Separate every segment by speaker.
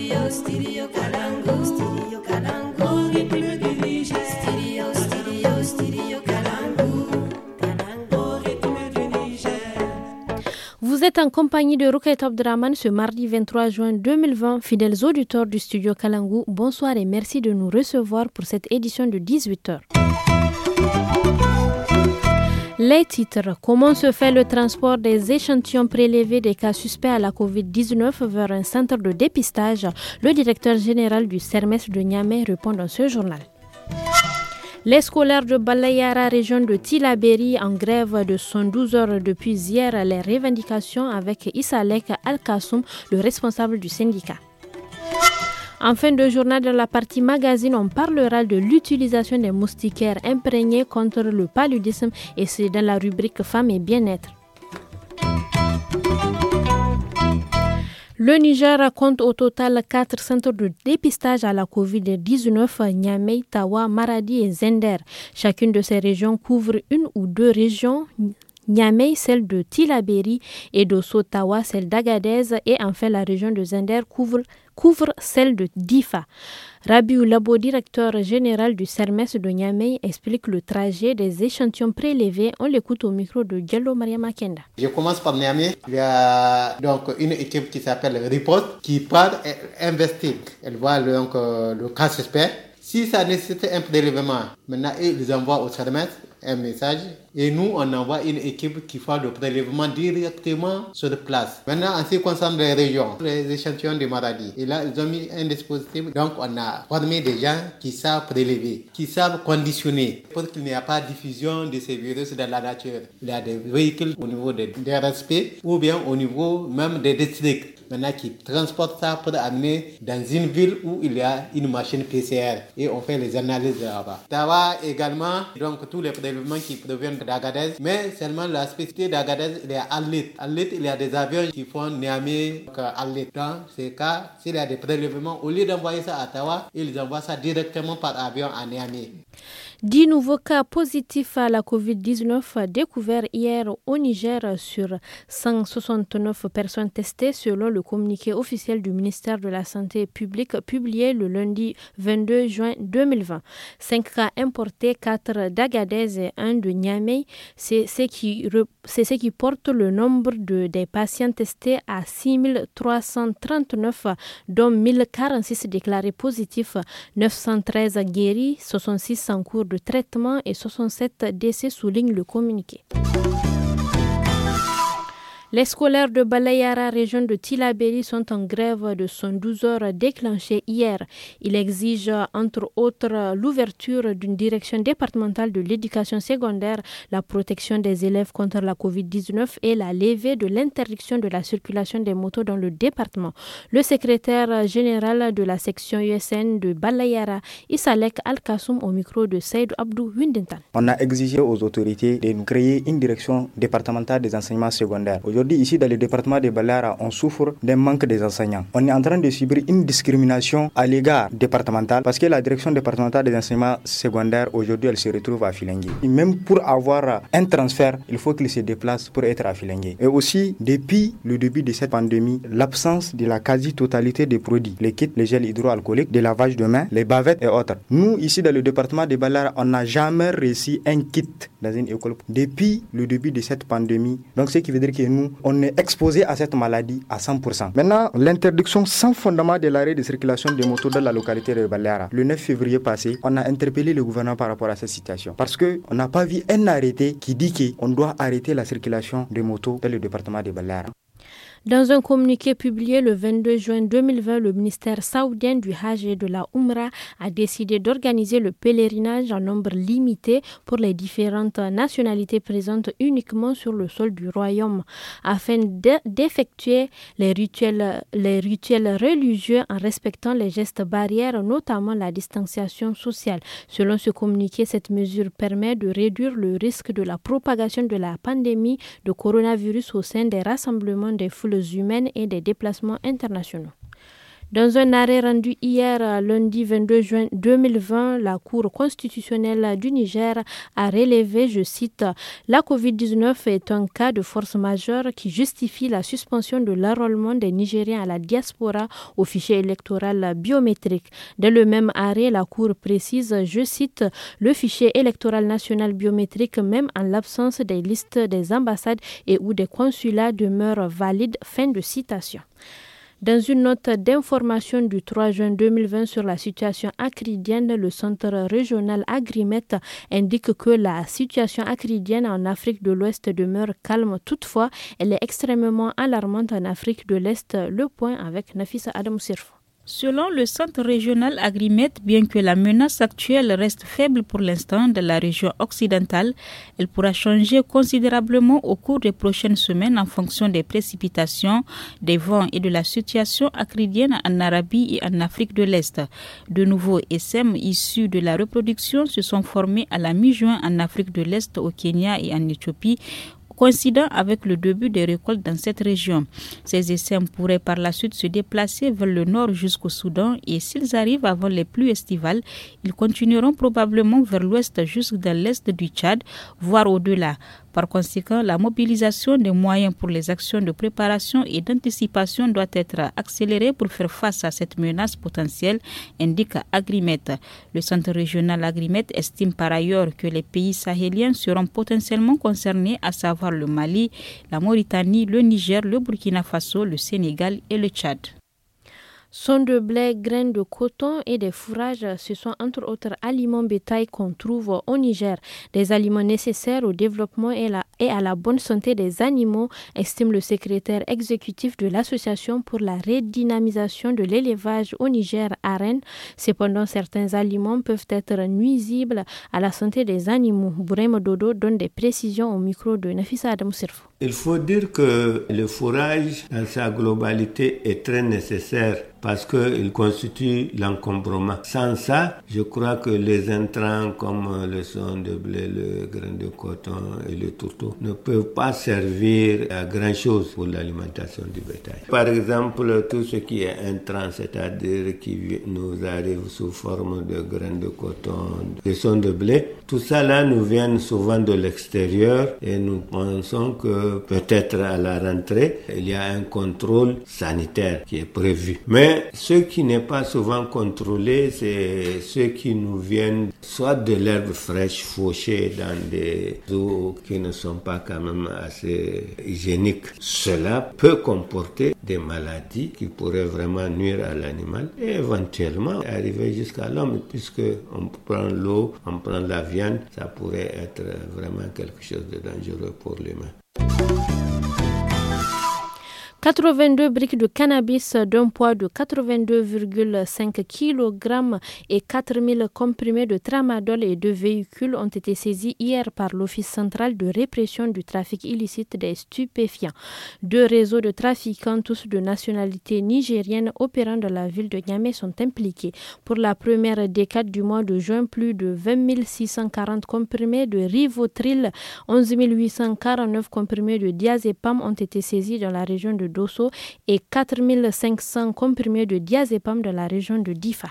Speaker 1: Vous êtes en compagnie de Rukai Top Draman ce mardi 23 juin 2020. Fidèles auditeurs du studio Kalangu, bonsoir et merci de nous recevoir pour cette édition de 18h. Les titres. Comment se fait le transport des échantillons prélevés des cas suspects à la COVID-19 vers un centre de dépistage? Le directeur général du CERMES de Niamey répond dans ce journal. Les scolaires de Balayara, région de Tillabéri, en grève de 112 heures depuis hier, les revendications avec Issalek Al-Kassoum, le responsable du syndicat. En fin de journée, dans la partie magazine, on parlera de l'utilisation des moustiquaires imprégnés contre le paludisme et c'est dans la rubrique Femmes et bien-être. Le Niger compte au total 4 centres de dépistage à la COVID-19, Niamey, Tawa, Maradi et Zender. Chacune de ces régions couvre une ou deux régions. Niamey, celle de Tillabéri, et Dosso, Tawa, celle d'Agadez, et enfin la région de Zender couvre celle de Difa. Rabiou Labo, directeur général du CERMES de Niamey, explique le trajet des échantillons prélevés. On l'écoute au micro de Diallo Mariama Kenda.
Speaker 2: Je commence par Niamey. Il y a donc une équipe qui s'appelle Riposte qui part et investigue. Elle voit donc le cas suspect. Si ça nécessite un prélèvement, maintenant ils envoient au CERMES un message et nous on envoie une équipe qui fait le prélèvement directement sur place. Maintenant en ce qui concerne les régions, les échantillons de maladies, et là ils ont mis un dispositif, donc on a formé des gens qui savent prélever, qui savent conditionner pour qu'il n'y ait pas de diffusion de ces virus dans la nature. Il y a des véhicules au niveau des RSP ou bien au niveau même des districts. Maintenant qui transportent ça pour amener dans une ville où il y a une machine PCR et on fait les analyses là-bas. Tawa également, donc tous les prélèvements qui proviennent d'Agadez, mais seulement la spécificité d'Agadez, il y a Arlit. Arlit, il y a des avions qui font Niamey, Arlit. Dans ces cas, s'il y a des prélèvements, au lieu d'envoyer ça à Tawa, ils envoient ça directement par avion à Niamey.
Speaker 1: 10 nouveaux cas positifs à la COVID-19 découverts hier au Niger sur 169 personnes testées selon le communiqué officiel du ministère de la Santé publique publié le lundi 22 juin 2020. 5 cas importés, 4 d'Agadez et 1 de Niamey. C'est ce qui porte le nombre des patients testés à 6339, dont 1046 déclarés positifs, 913 guéris, 66 en cours de traitement et 67 décès, souligne le communiqué. Les scolaires de Balayara, région de Tillabéri, sont en grève de 112 heures déclenchée hier. Ils exigent, entre autres, l'ouverture d'une direction départementale de l'éducation secondaire, la protection des élèves contre la COVID-19 et la levée de l'interdiction de la circulation des motos dans le département. Le secrétaire général de la section USN de Balayara, Issalek Al-Kassoum, au micro de Seydou Abdou Windentan.
Speaker 3: On a exigé aux autorités de nous créer une direction départementale des enseignements secondaires. Aujourd'hui, ici, dans le département de Balayara, on souffre d'un manque des enseignants. On est en train de subir une discrimination à l'égard départemental parce que la direction départementale des enseignements secondaires, aujourd'hui, elle se retrouve à Filengue. Et même pour avoir un transfert, il faut qu'il se déplace pour être à Filengue. Et aussi, depuis le début de cette pandémie, l'absence de la quasi-totalité des produits, les kits, les gels hydroalcooliques, les lavages de mains, les bavettes et autres. Nous, ici, dans le département de Balayara, on n'a jamais reçu un kit dans une école depuis le début de cette pandémie. Donc, ce qui veut dire que nous, on est exposé à cette maladie à 100%. Maintenant, l'interdiction sans fondement de l'arrêt de circulation des motos dans la localité de Balayara. Le 9 février passé, on a interpellé le gouvernement par rapport à cette situation. Parce qu'on n'a pas vu un arrêté qui dit qu'on doit arrêter la circulation des motos dans le département de Balayara.
Speaker 1: Dans un communiqué publié le 22 juin 2020, le ministère saoudien du Hajj et de la Umrah a décidé d'organiser le pèlerinage en nombre limité pour les différentes nationalités présentes uniquement sur le sol du royaume, afin d'effectuer les rituels religieux en respectant les gestes barrières, notamment la distanciation sociale. Selon ce communiqué, cette mesure permet de réduire le risque de la propagation de la pandémie de coronavirus au sein des rassemblements des foules humaines et des déplacements internationaux. Dans un arrêt rendu hier, lundi 22 juin 2020, la Cour constitutionnelle du Niger a relevé, je cite, « La COVID-19 est un cas de force majeure qui justifie la suspension de l'enrôlement des Nigériens à la diaspora au fichier électoral biométrique ». Dans le même arrêt, la Cour précise, je cite, « Le fichier électoral national biométrique, même en l'absence des listes des ambassades et ou des consulats, demeure valide ». Fin de citation. Dans une note d'information du 3 juin 2020 sur la situation acridienne, le centre régional Agrimet indique que la situation acridienne en Afrique de l'Ouest demeure calme. Toutefois, elle est extrêmement alarmante en Afrique de l'Est. Le point avec Nafisa Adam Sirfo.
Speaker 4: Selon le centre régional Agrimet, bien que la menace actuelle reste faible pour l'instant dans la région occidentale, elle pourra changer considérablement au cours des prochaines semaines en fonction des précipitations, des vents et de la situation acridienne en Arabie et en Afrique de l'Est. De nouveaux SM issus de la reproduction se sont formés à la mi-juin en Afrique de l'Est, au Kenya et en Éthiopie, coïncidant avec le début des récoltes dans cette région. Ces SM pourraient par la suite se déplacer vers le nord jusqu'au Soudan et s'ils arrivent avant les pluies estivales, ils continueront probablement vers l'ouest jusque dans l'est du Tchad, voire au-delà. Par conséquent, la mobilisation des moyens pour les actions de préparation et d'anticipation doit être accélérée pour faire face à cette menace potentielle, indique Agrimet. Le centre régional Agrimet estime par ailleurs que les pays sahéliens seront potentiellement concernés, à savoir le Mali, la Mauritanie, le Niger, le Burkina Faso, le Sénégal et le Tchad.
Speaker 1: Son de blé, graines de coton et des fourrages, ce sont entre autres aliments bétail qu'on trouve au Niger. Des aliments nécessaires au développement et à la bonne santé des animaux, estime le secrétaire exécutif de l'Association pour la redynamisation de l'élevage au Niger, AREN. Cependant, certains aliments peuvent être nuisibles à la santé des animaux. Bourem Dodo donne des précisions au micro de Nafisa Adam Sirfo.
Speaker 5: Il faut dire que le fourrage, dans sa globalité, est très nécessaire parce qu'il constitue l'encombrement. Sans ça, je crois que les intrants comme le son de blé, le grain de coton et le tourteau ne peuvent pas servir à grand-chose pour l'alimentation du bétail. Par exemple, tout ce qui est intrant, c'est-à-dire qui nous arrive sous forme de grains de coton, de son de blé, tout ça là nous vient souvent de l'extérieur et nous pensons que peut-être à la rentrée, il y a un contrôle sanitaire qui est prévu. Mais ce qui n'est pas souvent contrôlé, c'est ceux qui nous viennent soit de l'herbe fraîche fauchée dans des eaux qui ne sont pas quand même assez hygiéniques. Cela peut comporter des maladies qui pourraient vraiment nuire à l'animal et éventuellement arriver jusqu'à l'homme, puisque on prend l'eau, on prend la viande, ça pourrait être vraiment quelque chose de dangereux pour l'humain.
Speaker 1: 82 briques de cannabis d'un poids de 82,5 kg et 4000 comprimés de tramadol et 2 véhicules ont été saisis hier par l'Office central de répression du trafic illicite des stupéfiants. 2 réseaux de trafiquants, tous de nationalité nigérienne, opérant dans la ville de Niamey sont impliqués. Pour la première décade du mois de juin, plus de 20 640 comprimés de Rivotril, 11 849 comprimés de diazépam ont été saisis dans la région de Dosso et 4500 comprimés de diazépam dans la région de Difa.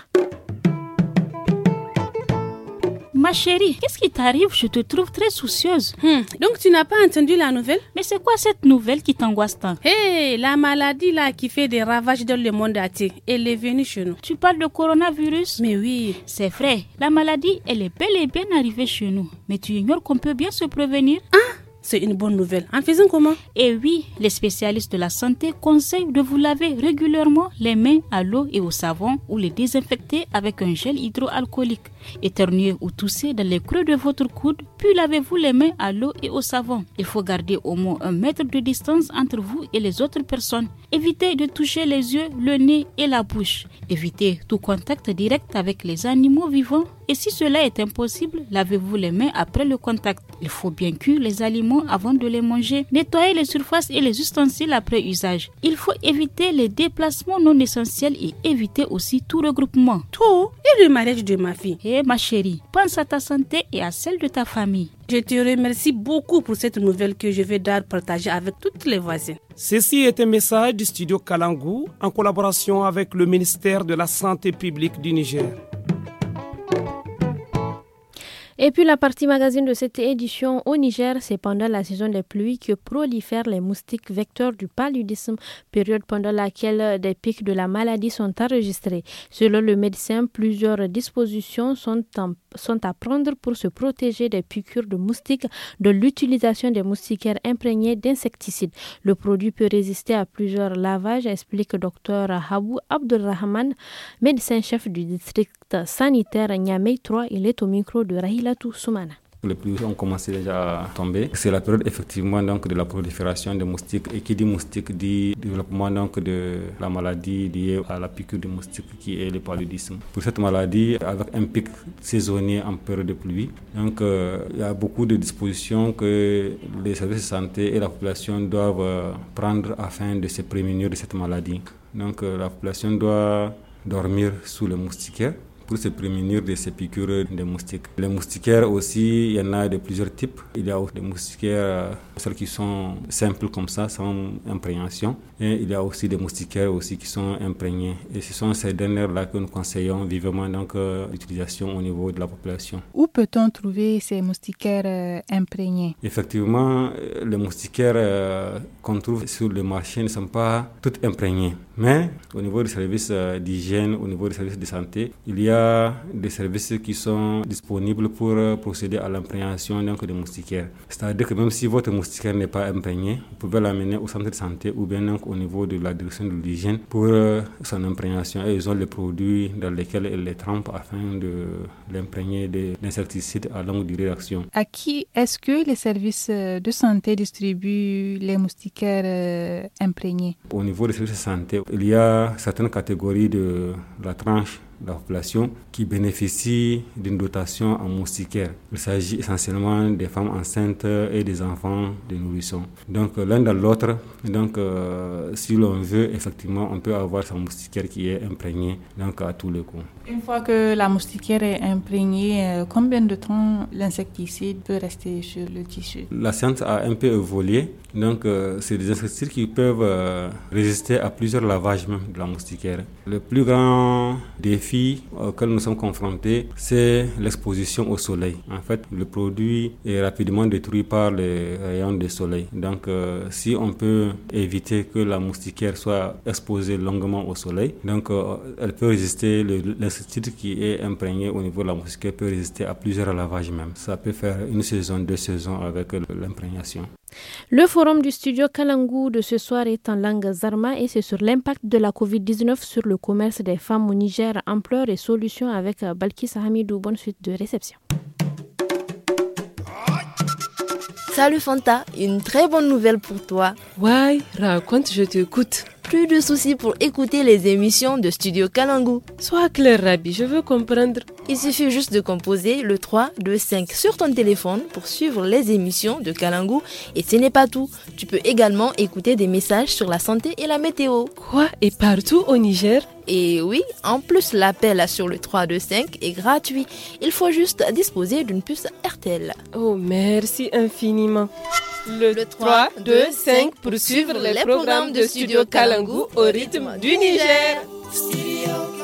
Speaker 4: Ma chérie, qu'est-ce qui t'arrive? Je te trouve très soucieuse.
Speaker 6: Donc tu n'as pas entendu la nouvelle?
Speaker 4: Mais c'est quoi cette nouvelle qui t'angoisse tant?
Speaker 6: La maladie là qui fait des ravages dans le monde entier, elle est venue chez nous.
Speaker 4: Tu parles de coronavirus?
Speaker 6: Mais oui.
Speaker 4: C'est vrai, la maladie, elle est bel et bien arrivée chez nous. Mais tu ignores qu'on peut bien se prévenir?
Speaker 6: C'est une bonne nouvelle. En faisant comment?
Speaker 4: Et oui, les spécialistes de la santé conseillent de vous laver régulièrement les mains à l'eau et au savon ou les désinfecter avec un gel hydroalcoolique. Éternuez ou toussez dans les creux de votre coude, puis lavez-vous les mains à l'eau et au savon. Il faut garder au moins 1 mètre de distance entre vous et les autres personnes. Évitez de toucher les yeux, le nez et la bouche. Évitez tout contact direct avec les animaux vivants. Et si cela est impossible, lavez-vous les mains après le contact. Il faut bien cuire les aliments avant de les manger. Nettoyez les surfaces et les ustensiles après usage. Il faut éviter les déplacements non essentiels et éviter aussi tout regroupement.
Speaker 6: Tout? Et le mariage de ma fille?
Speaker 4: Ma chérie, pense à ta santé et à celle de ta famille.
Speaker 6: Je te remercie beaucoup pour cette nouvelle que je vais partager avec toutes les voisines.
Speaker 7: Ceci est un message du studio Kalangu en collaboration avec le ministère de la Santé publique du Niger.
Speaker 1: Et puis la partie magazine de cette édition au Niger, c'est pendant la saison des pluies que prolifèrent les moustiques vecteurs du paludisme, période pendant laquelle des pics de la maladie sont enregistrés. Selon le médecin, plusieurs dispositions sont à prendre pour se protéger des piqûres de moustiques, de l'utilisation des moustiquaires imprégnés d'insecticides. Le produit peut résister à plusieurs lavages, explique Dr Habou Abdulrahman, médecin-chef du district sanitaire Niamey 3. Il est au micro de Rahilatou Soumana.
Speaker 8: Les pluies ont commencé déjà à tomber. C'est la période effectivement donc de la prolifération des moustiques. Et qui dit moustique dit développement donc de la maladie liée à la piqûre de moustique qui est le paludisme. Pour cette maladie, avec un pic saisonnier en période de pluie, donc il y a beaucoup de dispositions que les services de santé et la population doivent prendre afin de se prémunir de cette maladie. Donc la population doit dormir sous le moustiquaire pour se prémunir de ces piqûres de moustiques. Les moustiquaires aussi, il y en a de plusieurs types. Il y a des moustiquaires, celles qui sont simples comme ça, sans imprégnation. Et il y a aussi des moustiquaires aussi qui sont imprégnés. Et ce sont ces dernières-là que nous conseillons vivement l'utilisation au niveau de la population.
Speaker 9: Où peut-on trouver ces moustiquaires imprégnés?
Speaker 8: Effectivement, les moustiquaires qu'on trouve sur le marché ne sont pas toutes imprégnées. Mais au niveau des services d'hygiène, au niveau des services de santé, il y a des services qui sont disponibles pour procéder à l'imprégnation des moustiquaires. C'est-à-dire que même si votre moustiquaire n'est pas imprégné, vous pouvez l'amener au centre de santé ou bien donc au niveau de la direction de l'hygiène pour son imprégnation. Et ils ont les produits dans lesquels ils les trempent afin de l'imprégner d'insecticides à longue durée d'action.
Speaker 9: À qui est-ce que les services de santé distribuent les moustiquaires imprégnés?
Speaker 8: Au niveau des services de santé, il y a certaines catégories de la tranche de la population qui bénéficient d'une dotation en moustiquaires. Il s'agit essentiellement des femmes enceintes et des enfants de nourrissons. Donc l'un dans l'autre, si l'on veut, effectivement, on peut avoir son moustiquaire qui est imprégné à tous les coups.
Speaker 9: Une fois que la moustiquaire est imprégnée, combien de temps l'insecticide peut rester sur le tissu?
Speaker 8: La science a un peu évolué. C'est des insecticides qui peuvent résister à plusieurs lavages même de la moustiquaire. Le plus grand défi auquel nous sommes confrontés, c'est l'exposition au soleil. En fait, le produit est rapidement détruit par les rayons du soleil. Donc, si on peut éviter que la moustiquaire soit exposée longuement au soleil, elle peut résister, l'insecticide qui est imprégné au niveau de la moustiquaire peut résister à plusieurs lavages même. Ça peut faire 1 saison, 2 saisons avec l'imprégnation.
Speaker 1: Le forum du studio Kalangu de ce soir est en langue zarma et c'est sur l'impact de la Covid-19 sur le commerce des femmes au Niger, ampleur et solutions avec Balkis Hamidou. Bonne suite de réception.
Speaker 10: Salut Fanta, une très bonne nouvelle pour toi.
Speaker 11: Ouais, raconte, je t'écoute.
Speaker 10: Plus de soucis pour écouter les émissions de Studio Kalangu.
Speaker 11: Sois clair, Rabi, je veux comprendre.
Speaker 10: Il suffit juste de composer le 325 sur ton téléphone pour suivre les émissions de Kalangu. Et ce n'est pas tout. Tu peux également écouter des messages sur la santé et la météo.
Speaker 11: Quoi? Et partout au Niger?
Speaker 10: Et oui, en plus, l'appel sur le 325 est gratuit. Il faut juste disposer d'une puce RTL.
Speaker 11: Oh, merci infiniment. Le 3, 2, 5 pour suivre les programmes de Studio Kalangu au rythme du Niger.